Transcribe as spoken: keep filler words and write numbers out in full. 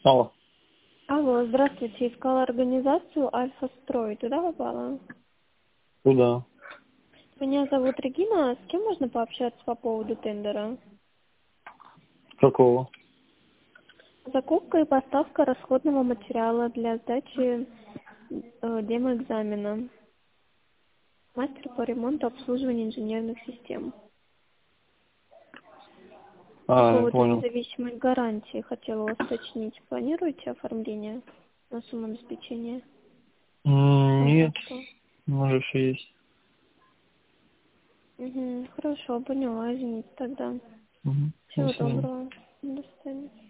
Алло. Алло, здравствуйте. Искала организацию Альфа-Строй. Туда попала? Куда? Меня зовут Регина. С кем можно пообщаться по поводу тендера? Какого? Закупка и поставка расходного материала для сдачи э, демоэкзамена. Мастер по ремонту и обслуживанию инженерных систем. По А, я поводу понял. независимой гарантии хотела вас уточнить. Планируете оформление на сумму обеспечения? М, Нет, Контракта? можешь есть. Угу, хорошо, поняла, извините тогда. Угу. До Всего свидания. доброго. До свидания.